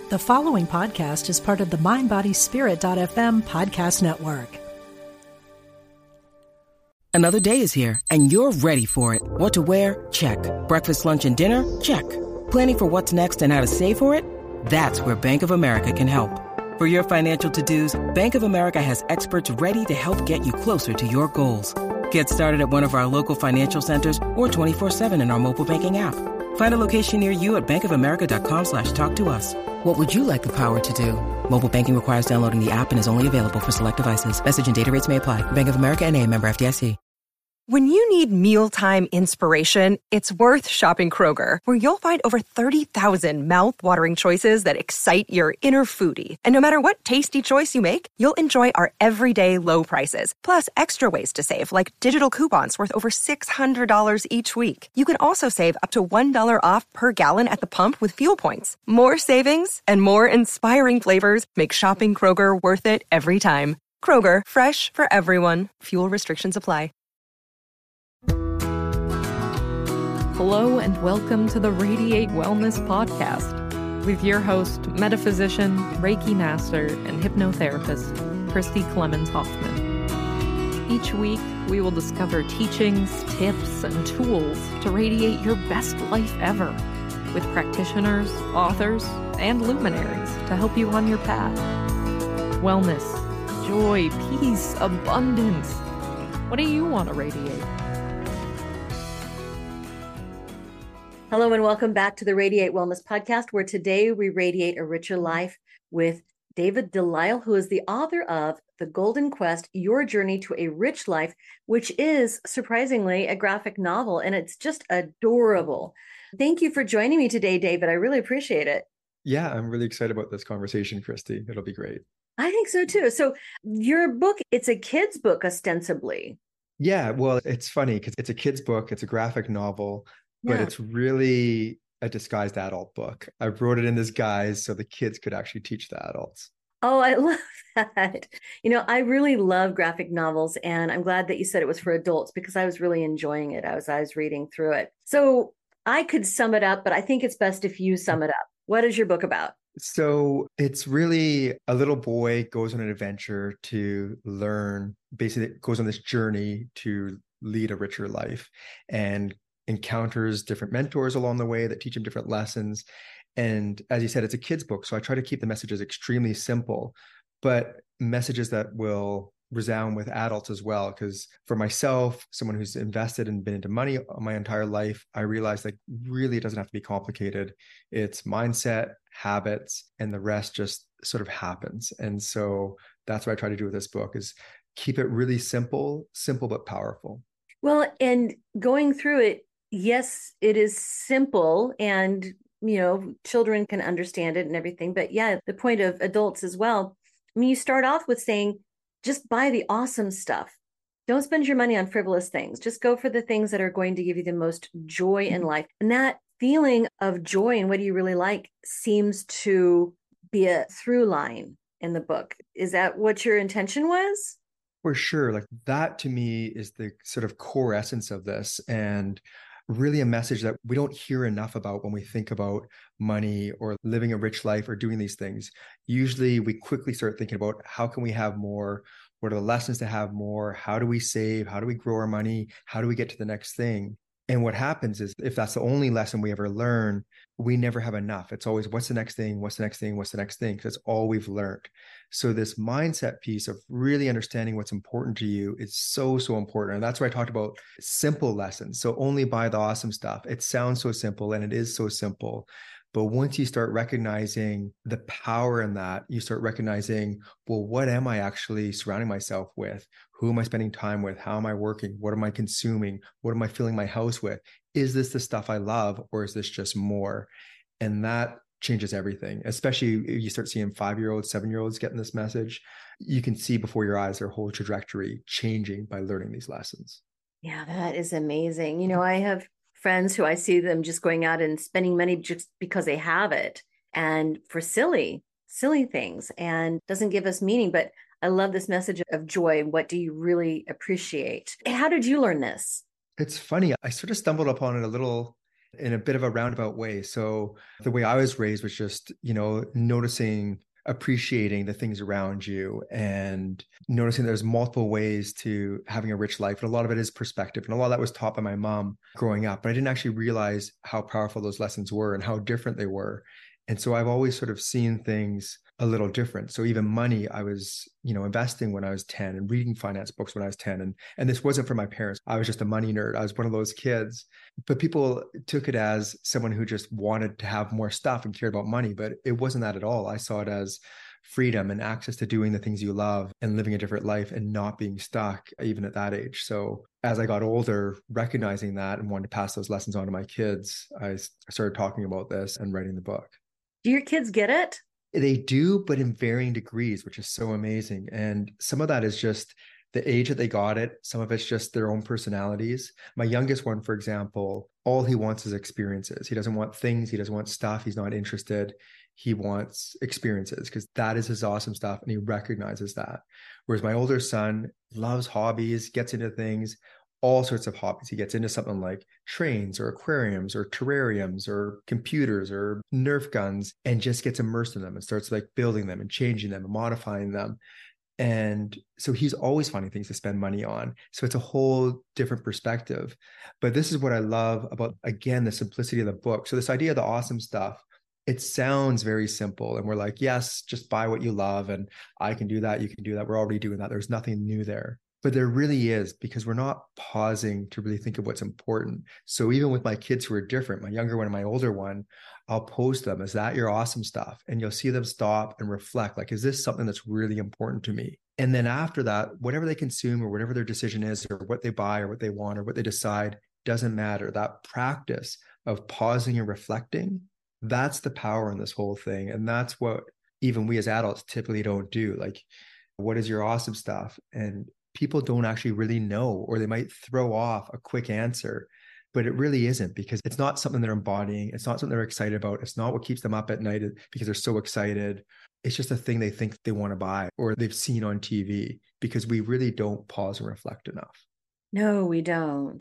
The following podcast is part of the MindBodySpirit.fm podcast network. Another day is here, and you're ready for it. What to wear? Check. Breakfast, lunch, and dinner? Check. Planning for what's next and how to save for it? That's where Bank of America can help. For your financial to-dos, Bank of America has experts ready to help get you closer to your goals. Get started at one of our local financial centers or 24/7 in our mobile banking app. Find a location near you at bankofamerica.com/talktous. What would you like the power to do? Mobile banking requires downloading the app and is only available for select devices. Message and data rates may apply. Bank of America N.A., member FDIC. When you need mealtime inspiration, it's worth shopping Kroger, where you'll find over 30,000 mouth-watering choices that excite your inner foodie. And no matter what tasty choice you make, you'll enjoy our everyday low prices, plus extra ways to save, like digital coupons worth over $600 each week. You can also save up to $1 off per gallon at the pump with fuel points. More savings and more inspiring flavors make shopping Kroger worth it every time. Kroger, fresh for everyone. Fuel restrictions apply. Hello and welcome to the Radiate Wellness Podcast with your host, metaphysician, Reiki master, and hypnotherapist, Christy Clemens Hoffman. Each week, we will discover teachings, tips, and tools to radiate your best life ever with practitioners, authors, and luminaries to help you on your path. Wellness, joy, peace, abundance. What do you want to radiate? Hello and welcome back to the Radiate Wellness Podcast, where today we radiate a richer life with David Delisle, who is the author of The Golden Quest, Your Journey to a Rich Life, which is surprisingly a graphic novel, and it's just adorable. Thank you for joining me today, David. I really appreciate it. Yeah, I'm really excited about this conversation, Christy. It'll be great. I think so too. So your book, it's a kid's book ostensibly. Yeah, well, it's funny because it's a kid's book. It's a graphic novel. But it's really a disguised adult book. I wrote it in this guise so the kids could actually teach the adults. Oh, I love that. You know, I really love graphic novels, and I'm glad that you said it was for adults because I was really enjoying it as I was reading through it. So I could sum it up, but I think it's best if you sum it up. What is your book about? So it's really a little boy goes on an adventure to learn, basically goes on this journey to lead a richer life and encounters different mentors along the way that teach him different lessons. And as you said, it's a kid's book. So I try to keep the messages extremely simple, but messages that will resound with adults as well. Because for myself, someone who's invested and been into money my entire life, I realized like really it doesn't have to be complicated. It's mindset, habits, and the rest just sort of happens. And so that's what I try to do with this book is keep it really simple but powerful. Well, and going through it, yes, it is simple and, you know, children can understand it and everything. But yeah, the point of adults as well. I mean, you start off with saying, just buy the awesome stuff. Don't spend your money on frivolous things. Just go for the things that are going to give you the most joy in life. And that feeling of joy and what do you really like seems to be a through line in the book. Is that what your intention was? For sure. Like that to me is the sort of core essence of this. And really a message that we don't hear enough about when we think about money or living a rich life or doing these things. Usually we quickly start thinking about how can we have more? What are the lessons to have more? How do we save? How do we grow our money? How do we get to the next thing? And what happens is if that's the only lesson we ever learn, we never have enough. It's always what's the next thing? What's the next thing? What's the next thing? Because that's all we've learned. So this mindset piece of really understanding what's important to you is so, so important. And that's why I talked about simple lessons. So only buy the awesome stuff. It sounds so simple and it is so simple. But once you start recognizing the power in that, you start recognizing, well, what am I actually surrounding myself with? Who am I spending time with? How am I working? What am I consuming? What am I filling my house with? Is this the stuff I love or is this just more? And that changes everything, especially if you start seeing 5-year-olds, 7-year-olds getting this message. You can see before your eyes their whole trajectory changing by learning these lessons. Yeah, that is amazing. You know, I have friends who I see them just going out and spending money just because they have it and for silly things and doesn't give us meaning. But I love this message of joy. What do you really appreciate? How did you learn this? It's funny. I sort of stumbled upon it a little in a bit of a roundabout way. So the way I was raised was just, noticing, appreciating the things around you and noticing there's multiple ways to having a rich life. And a lot of it is perspective. And a lot of that was taught by my mom growing up, but I didn't actually realize how powerful those lessons were and how different they were. And so I've always sort of seen things a little different. So even money, I was, investing when I was 10 and reading finance books when I was 10. And this wasn't for my parents. I was just a money nerd. I was one of those kids. But people took it as someone who just wanted to have more stuff and cared about money. But it wasn't that at all. I saw it as freedom and access to doing the things you love and living a different life and not being stuck even at that age. So as I got older, recognizing that and wanted to pass those lessons on to my kids, I started talking about this and writing the book. Do your kids get it? They do, but in varying degrees, which is so amazing. And some of that is just the age that they got it. Some of it's just their own personalities. My youngest one, for example, all he wants is experiences. He doesn't want things. He doesn't want stuff. He's not interested. He wants experiences because that is his awesome stuff. And he recognizes that. Whereas my older son loves hobbies, gets into things, all sorts of hobbies. He gets into something like trains or aquariums or terrariums or computers or Nerf guns and just gets immersed in them and starts like building them and changing them and modifying them. And so he's always finding things to spend money on. So it's a whole different perspective. But this is what I love about, again, the simplicity of the book. So this idea of the awesome stuff, it sounds very simple. And we're like, yes, just buy what you love. And I can do that. You can do that. We're already doing that. There's nothing new there. But there really is, because we're not pausing to really think of what's important. So even with my kids who are different, my younger one and my older one, I'll post them, is that your awesome stuff? And you'll see them stop and reflect, like, is this something that's really important to me? And then after that, whatever they consume or whatever their decision is or what they buy or what they want or what they decide, doesn't matter. That practice of pausing and reflecting, that's the power in this whole thing. And that's what even we as adults typically don't do. Like, what is your awesome stuff? And people don't actually really know, or they might throw off a quick answer, but it really isn't, because it's not something they're embodying. It's not something they're excited about. It's not what keeps them up at night because they're so excited. It's just a thing they think they want to buy or they've seen on TV, because we really don't pause and reflect enough. No, we don't.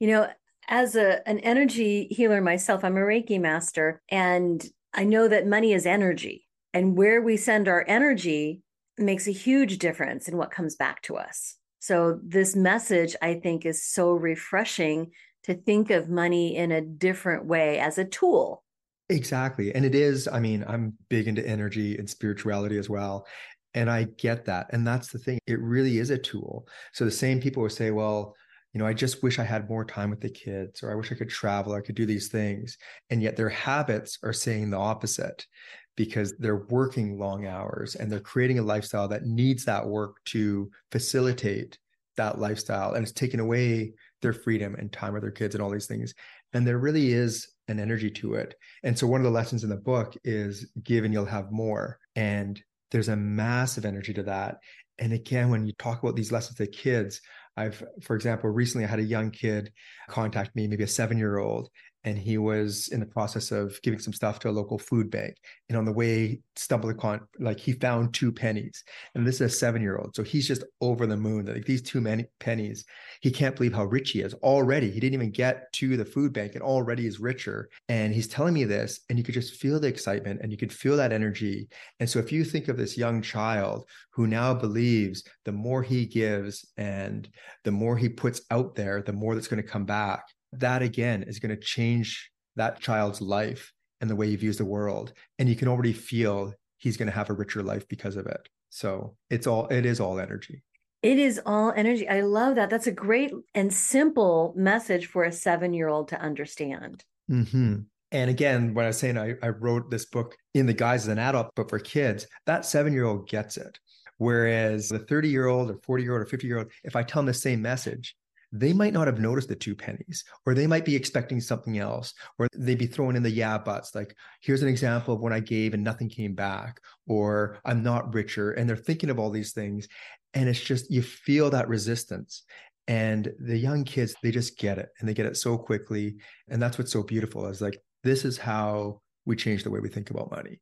As an energy healer myself, I'm a Reiki master, and I know that money is energy, and where we send our energy makes a huge difference in what comes back to us. So this message, I think, is so refreshing to think of money in a different way as a tool. Exactly. And it is, I'm big into energy and spirituality as well. And I get that. And that's the thing. It really is a tool. So the same people will say, well, I just wish I had more time with the kids, or I wish I could travel, or I could do these things. And yet their habits are saying the opposite, because they're working long hours and they're creating a lifestyle that needs that work to facilitate that lifestyle. And it's taken away their freedom and time with their kids and all these things. And there really is an energy to it. And so one of the lessons in the book is give and you'll have more. And there's a massive energy to that. And again, when you talk about these lessons to kids, for example, recently I had a young kid contact me, maybe a 7-year-old, and he was in the process of giving some stuff to a local food bank. And on the way, stumbled upon, he found 2 pennies. And this is a 7-year-old. So he's just over the moon that these 2 pennies, he can't believe how rich he is already. He didn't even get to the food bank and already is richer. And he's telling me this, and you could just feel the excitement and you could feel that energy. And so if you think of this young child who now believes the more he gives and the more he puts out there, the more that's going to come back, that again is going to change that child's life and the way he views the world. And you can already feel he's going to have a richer life because of it. So it is all energy. It is all energy. I love that. That's a great and simple message for a 7-year-old to understand. Mm-hmm. And again, when I was saying I wrote this book in the guise as an adult, but for kids, that 7-year-old gets it. Whereas the 30-year-old or 40-year-old or 50-year-old, if I tell them the same message, they might not have noticed the 2 pennies, or they might be expecting something else, or they'd be throwing in the yeah buts. Like, here's an example of when I gave and nothing came back, or I'm not richer. And they're thinking of all these things. And it's just, you feel that resistance. And the young kids, they just get it, and they get it so quickly. And that's what's so beautiful, is like, this is how we change the way we think about money.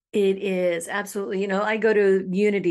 It is absolutely. I go to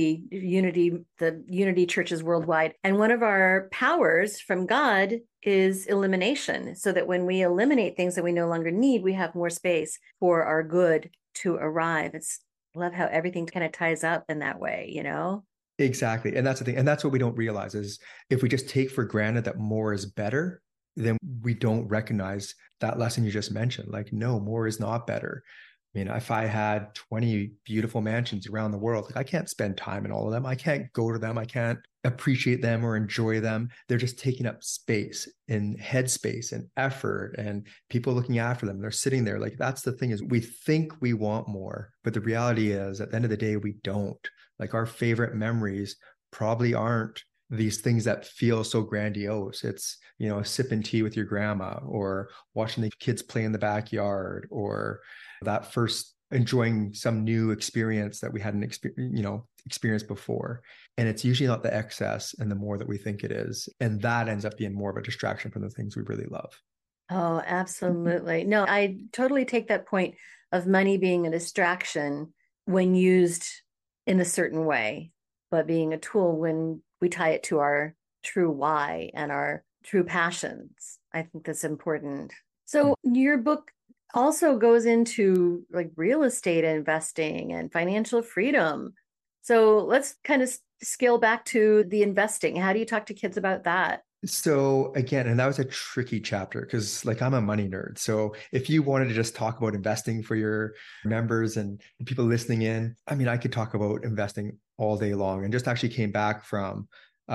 the Unity churches worldwide. And one of our powers from God is elimination, so that when we eliminate things that we no longer need, we have more space for our good to arrive. I love how everything kind of ties up in that way. Exactly. And that's the thing. And that's what we don't realize is if we just take for granted that more is better, then we don't recognize that lesson you just mentioned. Like, no, more is not better. I mean, if I had 20 beautiful mansions around the world, like I can't spend time in all of them. I can't go to them. I can't appreciate them or enjoy them. They're just taking up space and headspace and effort and people looking after them. They're sitting there. Like that's the thing is we think we want more, but the reality is at the end of the day, we don't. Like our favorite memories probably aren't these things that feel so grandiose. It's, sipping tea with your grandma or watching the kids play in the backyard or that first enjoying some new experience that we hadn't experienced before. And it's usually not the excess and the more that we think it is. And that ends up being more of a distraction from the things we really love. Oh, absolutely. No, I totally take that point of money being a distraction when used in a certain way, but being a tool when we tie it to our true why and our true passions. I think that's important. So your book also goes into like real estate investing and financial freedom. So let's kind of scale back to the investing. How do you talk to kids about that? So again, and that was a tricky chapter because like I'm a money nerd. So if you wanted to just talk about investing for your members and people listening in, I mean, I could talk about investing all day long and just actually came back from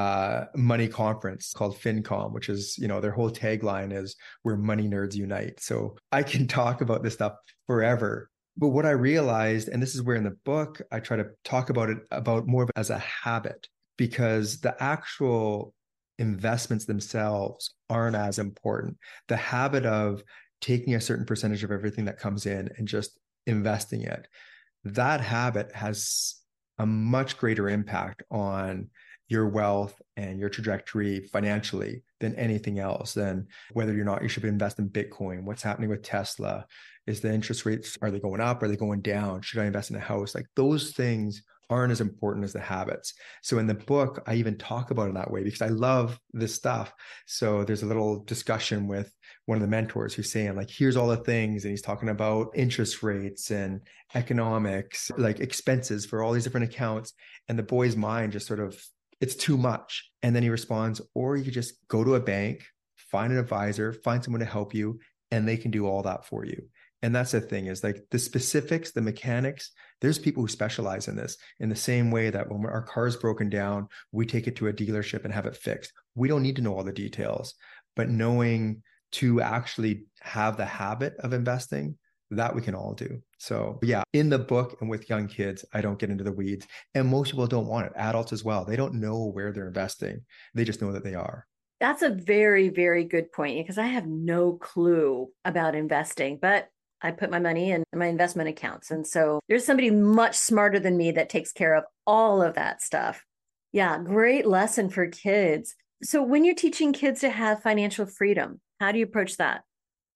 money conference called FinCom, which is, their whole tagline is where money nerds unite. So I can talk about this stuff forever. But what I realized, and this is where in the book, I try to talk about it about more of as a habit, because the actual investments themselves aren't as important. The habit of taking a certain percentage of everything that comes in and just investing it, that habit has a much greater impact on your wealth and your trajectory financially than anything else, than whether or not you should invest in Bitcoin. What's happening with Tesla? Is the interest rates, are they going up? Are they going down? Should I invest in a house? Like those things aren't as important as the habits. So in the book, I even talk about it that way because I love this stuff. So there's a little discussion with one of the mentors who's saying like, here's all the things. And he's talking about interest rates and economics, like expenses for all these different accounts. And the boy's mind just sort of, it's too much. And then he responds, or you just go to a bank, find an advisor, find someone to help you, and they can do all that for you. And that's the thing is like the specifics, the mechanics, there's people who specialize in this in the same way that when our car's broken down, we take it to a dealership and have it fixed. We don't need to know all the details, but knowing to actually have the habit of investing, that we can all do. So yeah, in the book and with young kids, I don't get into the weeds, and most people don't want it. Adults as well. They don't know where they're investing. They just know that they are. That's a very, very good point because I have no clue about investing, but I put my money in my investment accounts. And so there's somebody much smarter than me that takes care of all of that stuff. Yeah, great lesson for kids. So when you're teaching kids to have financial freedom, how do you approach that?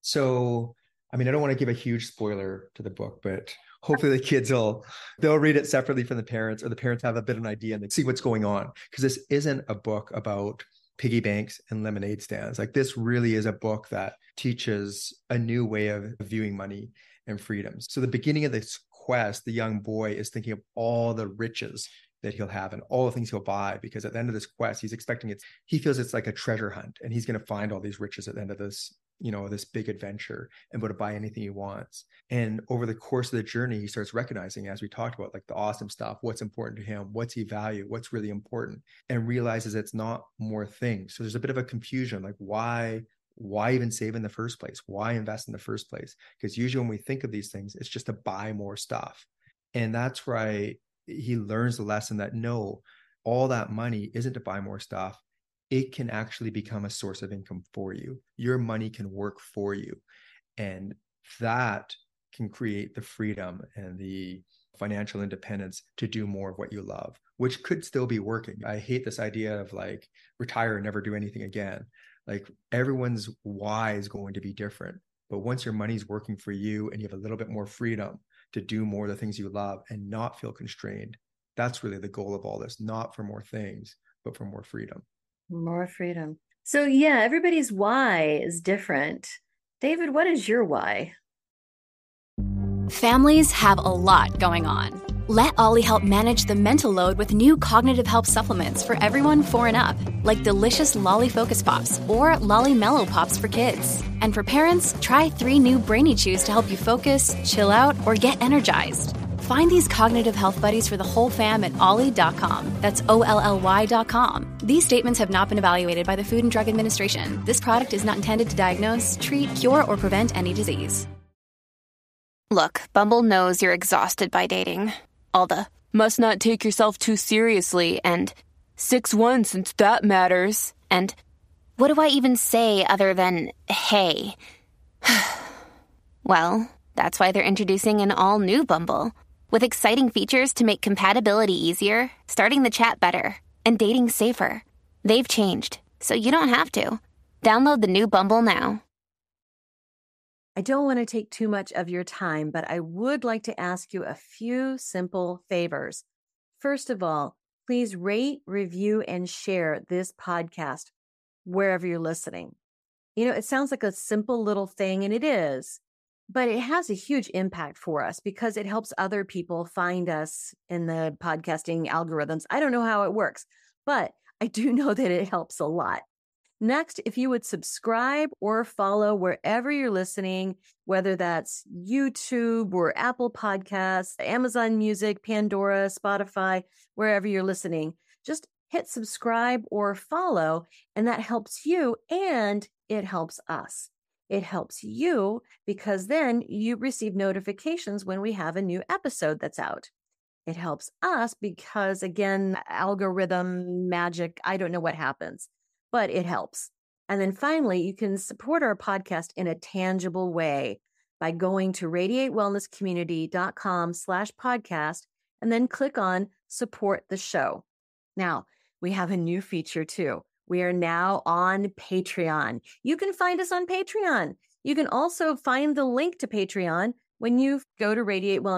So, I mean, I don't want to give a huge spoiler to the book, but hopefully the kids they'll read it separately from the parents, or the parents have a bit of an idea and they see what's going on. Because this isn't a book about piggy banks and lemonade stands. Like this really is a book that teaches a new way of viewing money and freedoms. So the beginning of this quest, the young boy is thinking of all the riches that he'll have and all the things he'll buy, because at the end of this quest, he's expecting he feels it's like a treasure hunt, and he's going to find all these riches at the end of this, this big adventure, and be able to buy anything he wants. And over the course of the journey, he starts recognizing, as we talked about, like the awesome stuff, what's important to him, what's he value, what's really important, and realizes it's not more things. So there's a bit of a confusion, like why even save in the first place? Why invest in the first place? Because usually when we think of these things, it's just to buy more stuff. And that's where he learns the lesson that no, all that money isn't to buy more stuff. It can actually become a source of income for you. Your money can work for you. And that can create the freedom and the financial independence to do more of what you love, which could still be working. I hate this idea of like retire and never do anything again. Like everyone's why is going to be different. But once your money's working for you and you have a little bit more freedom, to do more of the things you love and not feel constrained. That's really the goal of all this, not for more things, but for more freedom. More freedom. So yeah, everybody's why is different. David, what is your why? Families have a lot going on. Let Ollie help manage the mental load with new cognitive help supplements for everyone 4 and up, like delicious Lolly Focus Pops or Lolly Mellow Pops for kids. And for parents, try 3 new Brainy Chews to help you focus, chill out, or get energized. Find these cognitive health buddies for the whole fam at ollie.com. That's OLLY.com. These statements have not been evaluated by the Food and Drug Administration. This product is not intended to diagnose, treat, cure, or prevent any disease. Look, Bumble knows you're exhausted by dating. All the, must not take yourself too seriously, and 6'1" since that matters. And what do I even say other than, hey? Well, that's why they're introducing an all-new Bumble. With exciting features to make compatibility easier, starting the chat better, and dating safer. They've changed, so you don't have to. Download the new Bumble now. I don't want to take too much of your time, but I would like to ask you a few simple favors. First of all, please rate, review, and share this podcast wherever you're listening. You know, it sounds like a simple little thing, and it is, but it has a huge impact for us because it helps other people find us in the podcasting algorithms. I don't know how it works, but I do know that it helps a lot. Next, if you would subscribe or follow wherever you're listening, whether that's YouTube or Apple Podcasts, Amazon Music, Pandora, Spotify, wherever you're listening, just hit subscribe or follow, and that helps you and it helps us. It helps you because then you receive notifications when we have a new episode that's out. It helps us because, again, algorithm magic, I don't know what happens, but it helps. And then finally, you can support our podcast in a tangible way by going to radiatewellnesscommunity.com/podcast and then click on support the show. Now, we have a new feature too. We are now on Patreon. You can find us on Patreon. You can also find the link to Patreon when you go to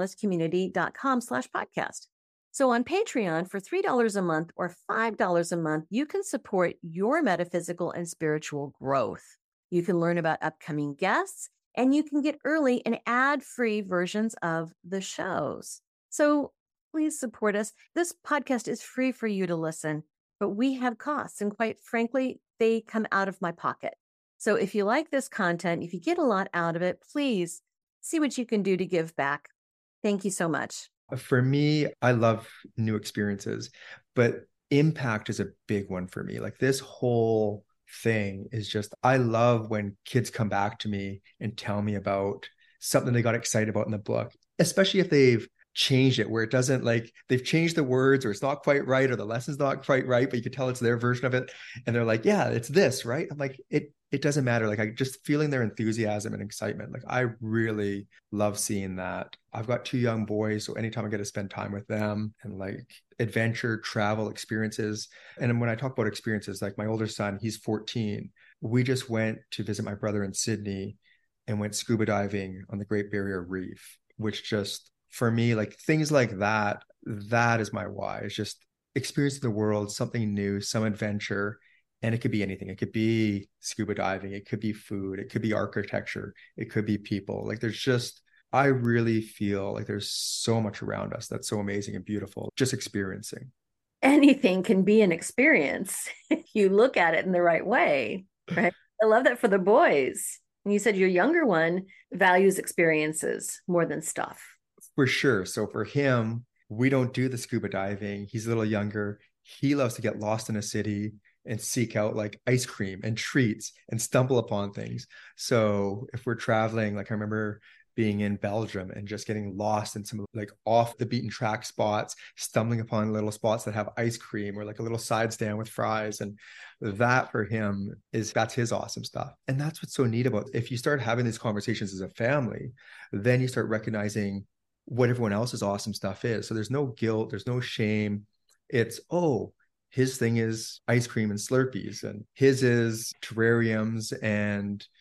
radiatewellnesscommunity.com/podcast. So on Patreon, for $3 a month or $5 a month, you can support your metaphysical and spiritual growth. You can learn about upcoming guests, and you can get early and ad-free versions of the shows. So please support us. This podcast is free for you to listen, but we have costs, and quite frankly, they come out of my pocket. So if you like this content, if you get a lot out of it, please see what you can do to give back. Thank you so much. For me, I love new experiences, but impact is a big one for me. Like this whole thing is just, I love when kids come back to me and tell me about something they got excited about in the book, especially if they've changed it where it doesn't, like they've changed the words or it's not quite right or the lesson's not quite right, but you can tell it's their version of it. And they're like, yeah, it's this, right? I'm like, it doesn't matter. Like I just feeling their enthusiasm and excitement. Like I really love seeing that. I've got 2 young boys, so anytime I get to spend time with them and like adventure, travel, experiences. And when I talk about experiences, like my older son, he's 14. We just went to visit my brother in Sydney and went scuba diving on the Great Barrier Reef, which just, for me, like things like that, that is my why. It's just experiencing the world, something new, some adventure. And it could be anything. It could be scuba diving. It could be food. It could be architecture. It could be people. Like there's just, I really feel like there's so much around us that's so amazing and beautiful, just experiencing. Anything can be an experience if you look at it in the right way, right? I love that for the boys. And you said your younger one values experiences more than stuff. For sure. So for him, we don't do the scuba diving. He's a little younger. He loves to get lost in a city and seek out like ice cream and treats and stumble upon things. So if we're traveling, like I remember being in Belgium and just getting lost in some like off the beaten track spots, stumbling upon little spots that have ice cream or like a little side stand with fries. And that for him that's his awesome stuff. And that's what's so neat about it. If you start having these conversations as a family, then you start recognizing what everyone else's awesome stuff is. So there's no guilt, there's no shame. It's, oh, his thing is ice cream and Slurpees, and his is terrariums and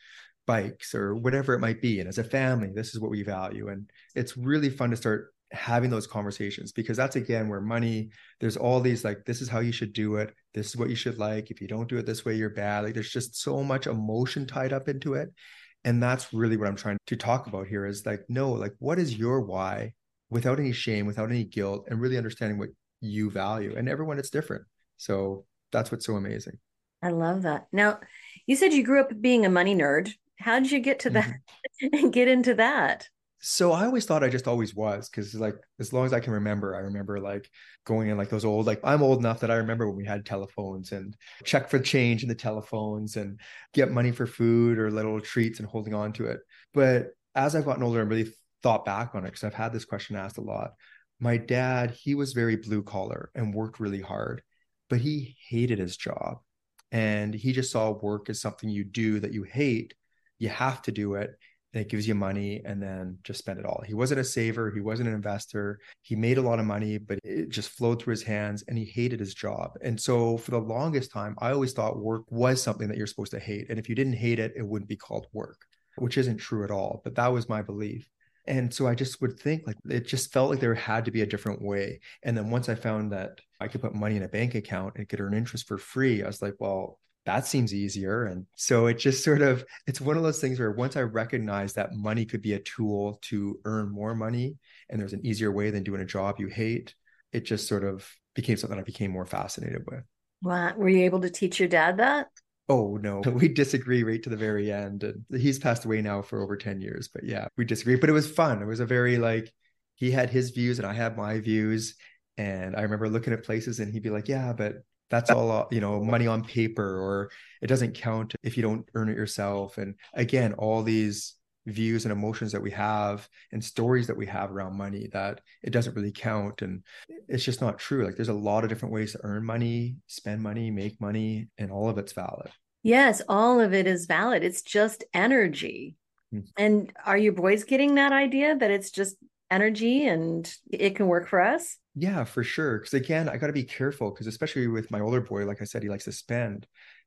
bikes or whatever it might be. And as a family, this is what we value. And it's really fun to start having those conversations, because that's again where money, there's all these like, this is how you should do it. This is what you should like. If you don't do it this way, you're bad. Like there's just so much emotion tied up into it. And that's really what I'm trying to talk about here is like, no, like what is your why without any shame, without any guilt, and really understanding what you value. And everyone, it's different. So that's what's so amazing. I love that. Now, you said you grew up being a money nerd. How did you get to that and get into that? So I always thought I just always was, because like as long as I can remember, I remember like going in like those old, like I'm old enough that I remember when we had telephones and check for change in the telephones and get money for food or little treats and holding on to it. But as I've gotten older and really thought back on it, because I've had this question asked a lot, my dad, he was very blue collar and worked really hard, but he hated his job. And he just saw work as something you do that you hate. You have to do it. And it gives you money and then just spend it all. He wasn't a saver. He wasn't an investor. He made a lot of money, but it just flowed through his hands and he hated his job. And so for the longest time, I always thought work was something that you're supposed to hate. And if you didn't hate it, it wouldn't be called work, which isn't true at all. But that was my belief. And so I just would think like, it just felt like there had to be a different way. And then once I found that I could put money in a bank account and it could earn interest for free, I was like, well, that seems easier. And so it just sort of, it's one of those things where once I recognized that money could be a tool to earn more money and there's an easier way than doing a job you hate, it just sort of became something I became more fascinated with. Wow. Were you able to teach your dad that? Oh, no, we disagree right to the very end. And he's passed away now for over 10 years. But yeah, we disagree. But it was fun. It was a very like, he had his views and I had my views. And I remember looking at places and he'd be like, yeah, but that's all, money on paper, or it doesn't count if you don't earn it yourself. And again, all these views and emotions that we have and stories that we have around money, that it doesn't really count. And it's just not true. Like there's a lot of different ways to earn money, spend money, make money, and all of it's valid. Yes, all of it is valid. It's just energy. And are your boys getting that idea that it's just energy and it can work for us? Yeah, for sure. Because again, I got to be careful, because especially with my older boy, like I said, he likes to spend.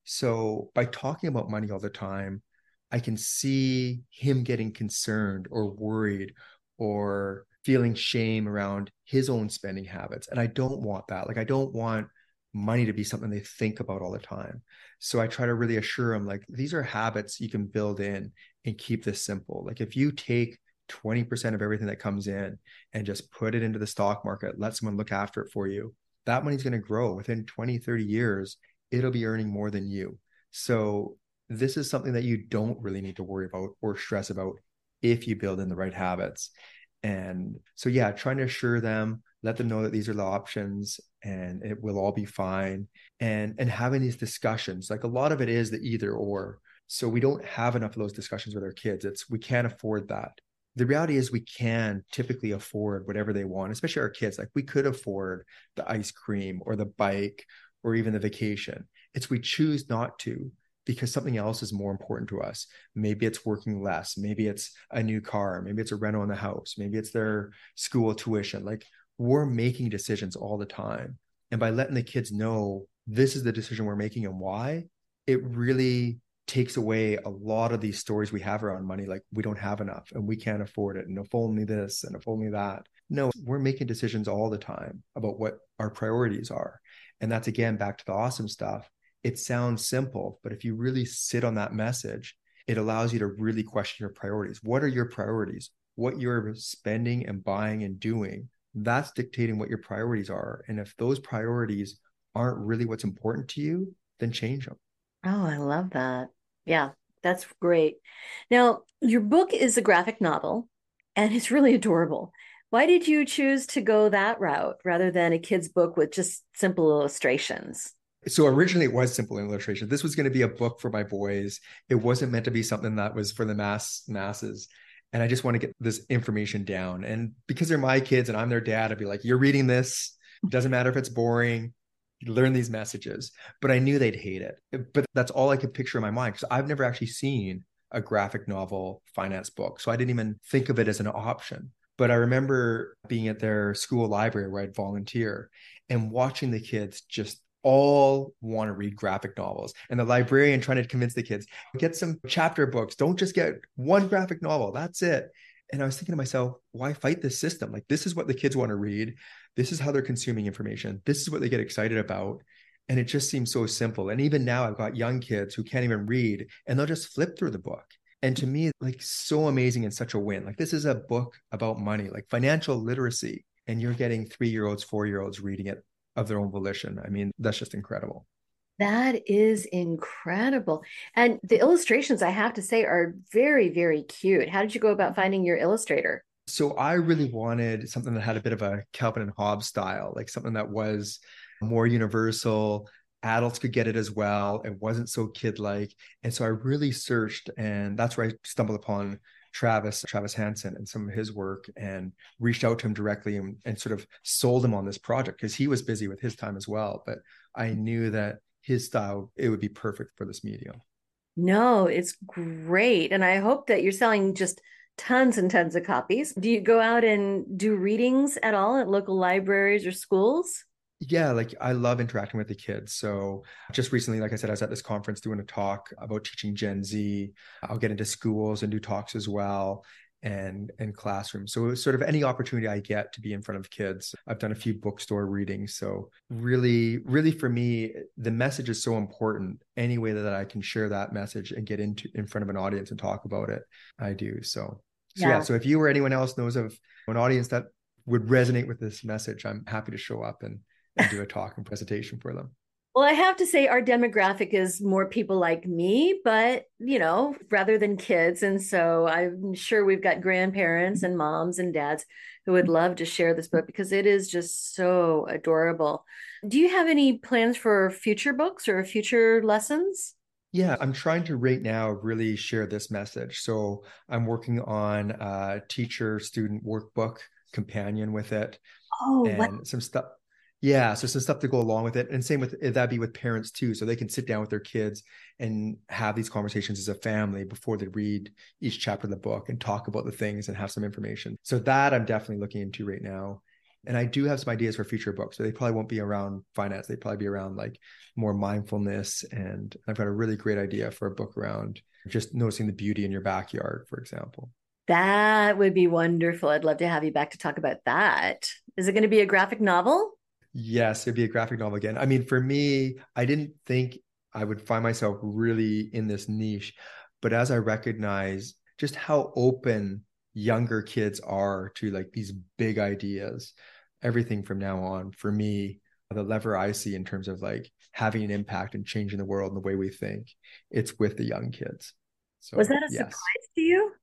So by talking about money all the time, I can see him getting concerned or worried or feeling shame around his own spending habits. And I don't want that. Like, I don't want money to be something they think about all the time. So I try to really assure him, like, these are habits you can build in and keep this simple. Like if you take 20% of everything that comes in and just put it into the stock market, let someone look after it for you, that money's going to grow. Within 20, 30 years, it'll be earning more than you. So this is something that you don't really need to worry about or stress about if you build in the right habits. And so, yeah, trying to assure them, let them know that these are the options and it will all be fine. And having these discussions, like a lot of it is the either or. So we don't have enough of those discussions with our kids. We can't afford that. The reality is we can typically afford whatever they want, especially our kids. Like we could afford the ice cream or the bike or even the vacation. It's we choose not to because something else is more important to us. Maybe it's working less. Maybe it's a new car. Maybe it's a rental in the house. Maybe it's their school tuition. Like we're making decisions all the time. And by letting the kids know this is the decision we're making and why, it really takes away a lot of these stories we have around money. Like we don't have enough and we can't afford it. And if only this and if only that. No, we're making decisions all the time about what our priorities are. And that's again, back to the awesome stuff. It sounds simple, but if you really sit on that message, it allows you to really question your priorities. What are your priorities? What you're spending and buying and doing, that's dictating what your priorities are. And if those priorities aren't really what's important to you, then change them. Oh, I love that. Yeah, that's great. Now, your book is a graphic novel and it's really adorable. Why did you choose to go that route rather than a kid's book with just simple illustrations? So originally it was simple illustration. This was going to be a book for my boys. It wasn't meant to be something that was for the masses. And I just want to get this information down. And because they're my kids and I'm their dad, I'd be like, you're reading this. It doesn't matter if it's boring. You learn these messages. But I knew they'd hate it. But that's all I could picture in my mind because I've never actually seen a graphic novel finance book. So I didn't even think of it as an option. But I remember being at their school library where I'd volunteer and watching the kids just all want to read graphic novels. And the librarian trying to convince the kids, get some chapter books. Don't just get one graphic novel. That's it. And I was thinking to myself, why fight this system? Like, this is what the kids want to read. This is how they're consuming information. This is what they get excited about. And it just seems so simple. And even now I've got young kids who can't even read, and they'll just flip through the book. And to me, like, so amazing and such a win. Like, this is a book about money, like financial literacy. And you're getting 3-year-olds, 4-year-olds reading it of their own volition. I mean, that's just incredible. That is incredible. And the illustrations, I have to say, are very, very cute. How did you go about finding your illustrator? So I really wanted something that had a bit of a Calvin and Hobbes style, like something that was more universal. Adults could get it as well. It wasn't so kid-like. And so I really searched, and that's where I stumbled upon Travis Hansen and some of his work, and reached out to him directly and sort of sold him on this project because he was busy with his time as well. But I knew that his style, it would be perfect for this medium. No, it's great. And I hope that you're selling just tons and tons of copies. Do you go out and do readings at all at local libraries or schools? Yeah, like, I love interacting with the kids. So just recently, like I said, I was at this conference doing a talk about teaching Gen Z. I'll get into schools and do talks as well, and classrooms. So it was sort of any opportunity I get to be in front of kids. I've done a few bookstore readings. So really, really for me, the message is so important. Any way that I can share that message and get in front of an audience and talk about it, I do. So yeah. So if you or anyone else knows of an audience that would resonate with this message, I'm happy to show up and do a talk and presentation for them. Well, I have to say our demographic is more people like me, but, rather than kids. And so I'm sure we've got grandparents and moms and dads who would love to share this book because it is just so adorable. Do you have any plans for future books or future lessons? Yeah, I'm trying to right now really share this message. So I'm working on a teacher-student workbook companion with it. Oh, and some stuff. Yeah, so some stuff to go along with it. And same with that'd be with parents too. So they can sit down with their kids and have these conversations as a family before they read each chapter of the book and talk about the things and have some information. So that I'm definitely looking into right now. And I do have some ideas for future books. So they probably won't be around finance. They'd probably be around like more mindfulness. And I've got a really great idea for a book around just noticing the beauty in your backyard, for example. That would be wonderful. I'd love to have you back to talk about that. Is it going to be a graphic novel? Yes, it'd be a graphic novel again. I mean, for me, I didn't think I would find myself really in this niche, but as I recognize just how open younger kids are to like these big ideas, everything from now on, for me, the lever I see in terms of like having an impact and changing the world and the way we think, it's with the young kids. So was that a surprise to you?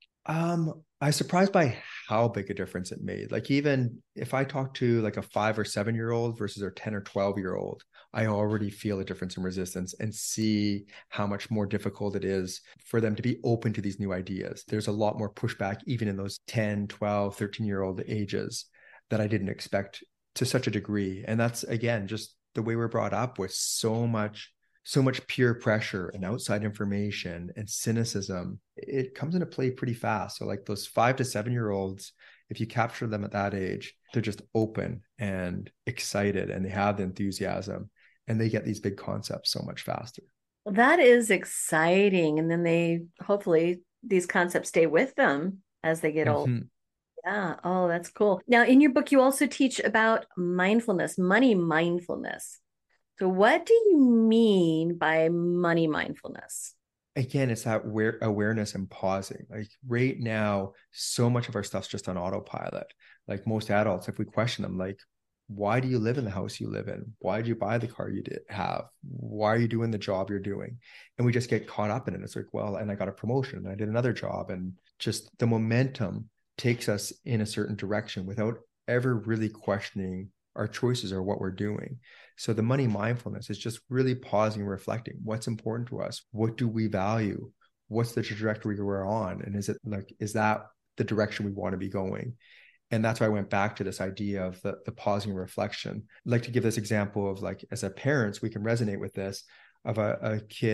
I was surprised by how big a difference it made. Like, even if I talk to like a 5 or 7-year-old versus a 10 or 12-year-old, I already feel a difference in resistance and see how much more difficult it is for them to be open to these new ideas. There's a lot more pushback, even in those 10, 12, 13-year-old ages that I didn't expect to such a degree. And that's, again, just the way we're brought up with so much peer pressure and outside information and cynicism. It comes into play pretty fast. So like those 5 to 7-year-olds, if you capture them at that age, they're just open and excited and they have the enthusiasm and they get these big concepts so much faster. Well, that is exciting. And then hopefully these concepts stay with them as they get old. Yeah. Oh, that's cool. Now, in your book, you also teach about mindfulness, money mindfulness. So what do you mean by money mindfulness? Again, it's that awareness and pausing. Like right now, so much of our stuff's just on autopilot. Like most adults, if we question them, like, why do you live in the house you live in? Why did you buy the car you have? Why are you doing the job you're doing? And we just get caught up in it. It's like, well, and I got a promotion and I did another job. And just the momentum takes us in a certain direction without ever really questioning our choices or what we're doing. So the money mindfulness is just really pausing and reflecting what's important to us. What do we value? What's the trajectory we're on? And is that the direction we want to be going? And that's why I went back to this idea of the pausing and reflection. I'd like to give this example of like, as a parents, we can resonate with this of a kid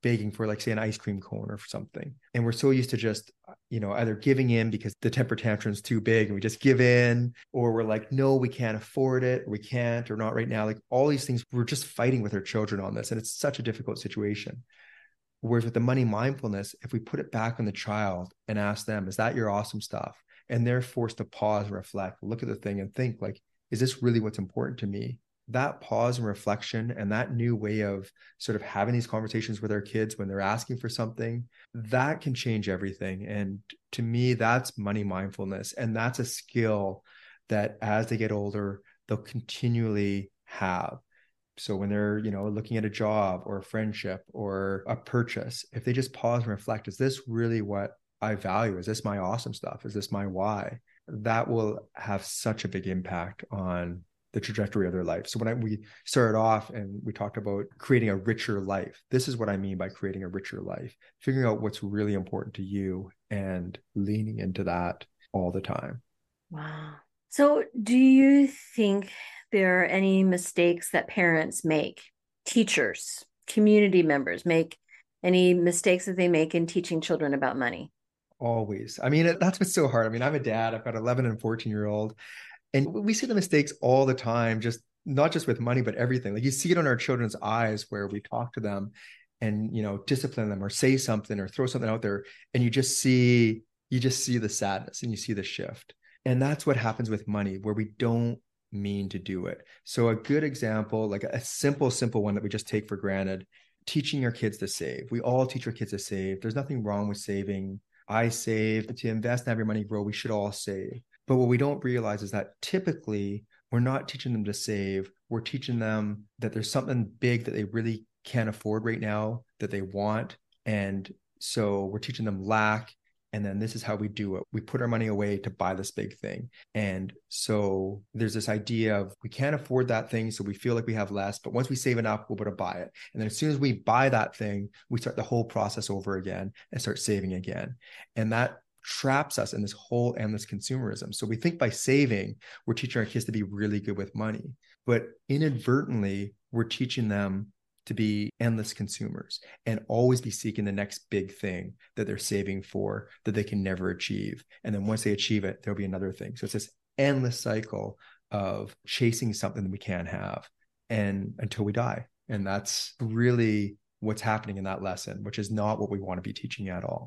begging for, like, say, an ice cream cone or something. And we're so used to just, either giving in because the temper tantrum is too big and we just give in, or we're like, no, we can't afford it, or we can't, or not right now. Like all these things, we're just fighting with our children on this. And it's such a difficult situation. Whereas with the money mindfulness, if we put it back on the child and ask them, is that your awesome stuff? And they're forced to pause and reflect, look at the thing and think, like, is this really what's important to me? That pause and reflection and that new way of sort of having these conversations with our kids when they're asking for something, that can change everything. And to me, that's money mindfulness. And that's a skill that as they get older, they'll continually have. So when they're, looking at a job or a friendship or a purchase, if they just pause and reflect, is this really what I value? Is this my awesome stuff? Is this my why? That will have such a big impact on the trajectory of their life. So when we started off and we talked about creating a richer life, this is what I mean by creating a richer life, figuring out what's really important to you and leaning into that all the time. Wow. So do you think there are any mistakes that parents make, teachers, community members make, any mistakes that they make in teaching children about money? Always. I mean, that's what's so hard. I mean, I'm a dad. I've got 11 and 14-year-old, and we see the mistakes all the time, just not just with money, but everything. Like you see it on our children's eyes where we talk to them and, discipline them or say something or throw something out there. And you just see the sadness and you see the shift. And that's what happens with money, where we don't mean to do it. So a good example, like a simple one that we just take for granted, teaching our kids to save. We all teach our kids to save. There's nothing wrong with saving. I save. To invest and have your money grow, we should all save. But what we don't realize is that typically we're not teaching them to save. We're teaching them that there's something big that they really can't afford right now that they want. And so we're teaching them lack. And then this is how we do it. We put our money away to buy this big thing. And so there's this idea of we can't afford that thing, so we feel like we have less. But once we save enough, we'll be able to buy it. And then as soon as we buy that thing, we start the whole process over again and start saving again. And that traps us in this whole endless consumerism. So we think by saving, we're teaching our kids to be really good with money. But inadvertently, we're teaching them to be endless consumers and always be seeking the next big thing that they're saving for that they can never achieve. And then once they achieve it, there'll be another thing. So it's this endless cycle of chasing something that we can't have and until we die. And that's really what's happening in that lesson, which is not what we want to be teaching at all.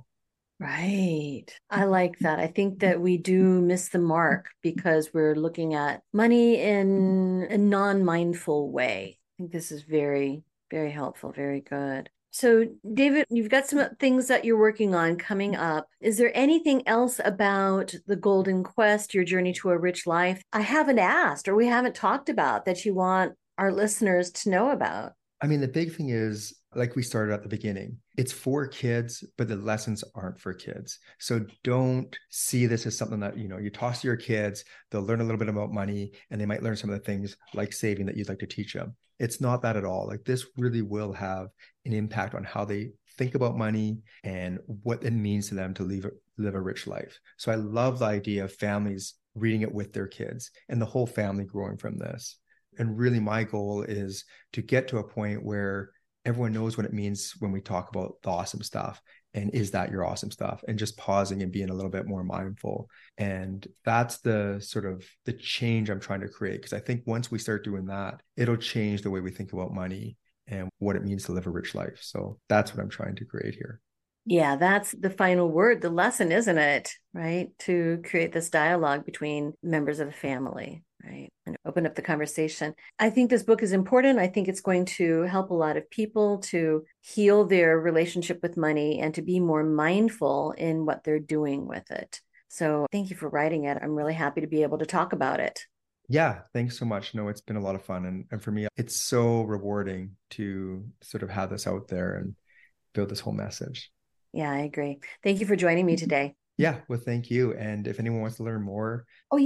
Right. I like that. I think that we do miss the mark because we're looking at money in a non-mindful way. I think this is very, very helpful. Very good. So, David, you've got some things that you're working on coming up. Is there anything else about the Golden Quest, your journey to a rich life, I haven't asked or we haven't talked about that you want our listeners to know about? I mean, the big thing is, like we started at the beginning, it's for kids, but the lessons aren't for kids. So don't see this as something that, you toss to your kids, they'll learn a little bit about money and they might learn some of the things like saving that you'd like to teach them. It's not that at all. Like this really will have an impact on how they think about money and what it means to them to live a rich life. So I love the idea of families reading it with their kids and the whole family growing from this. And really my goal is to get to a point where everyone knows what it means when we talk about the awesome stuff. And is that your awesome stuff? And just pausing and being a little bit more mindful. And that's the sort of the change I'm trying to create. Because I think once we start doing that, it'll change the way we think about money and what it means to live a rich life. So that's what I'm trying to create here. Yeah, that's the final word, the lesson, isn't it? Right? To create this dialogue between members of a family, right? And open up the conversation. I think this book is important. I think it's going to help a lot of people to heal their relationship with money and to be more mindful in what they're doing with it. So thank you for writing it. I'm really happy to be able to talk about it. Yeah, thanks so much. No, it's been a lot of fun. And for me, it's so rewarding to sort of have this out there and build this whole message. Yeah, I agree. Thank you for joining me today. Yeah, well, thank you. And if anyone wants to learn more, where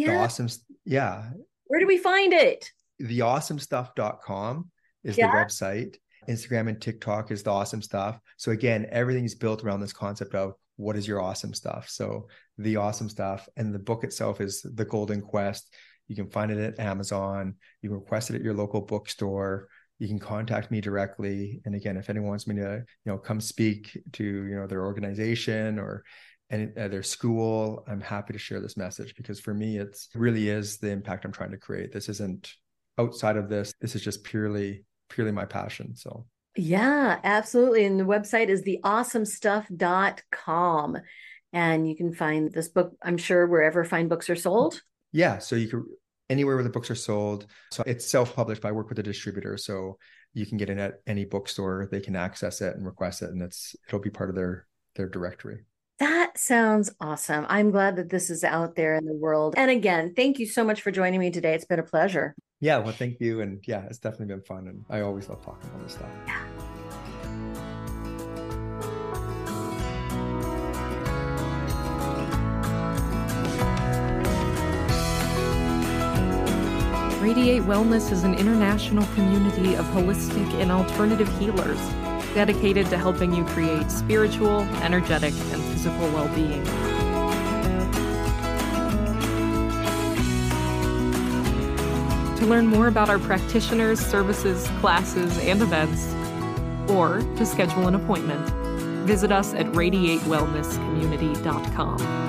do we find it? theawesomestuff.com is the website. Instagram and TikTok is the awesome stuff. So again, everything's built around this concept of what is your awesome stuff. So the awesome stuff, and the book itself is The Golden Quest. You can find it at Amazon. You can request it at your local bookstore. You can contact me directly. And again, if anyone wants me to, come speak to, their organization or their school, I'm happy to share this message, because for me, it really is the impact I'm trying to create. This isn't outside of this. This is just purely my passion. So yeah, absolutely. And the website is theawesomestuff.com. And you can find this book, I'm sure, wherever fine books are sold. Yeah. So you can, anywhere where the books are sold. So it's self-published, but I work with a distributor. So you can get in at any bookstore, they can access it and request it. And it'll be part of their directory. That sounds awesome. I'm glad that this is out there in the world. And again, thank you so much for joining me today. It's been a pleasure. Yeah, well, thank you. And yeah, it's definitely been fun. And I always love talking about this stuff. Yeah. Radiate Wellness is an international community of holistic and alternative healers dedicated to helping you create spiritual, energetic, and physical well-being. To learn more about our practitioners, services, classes, and events, or to schedule an appointment, visit us at radiatewellnesscommunity.com.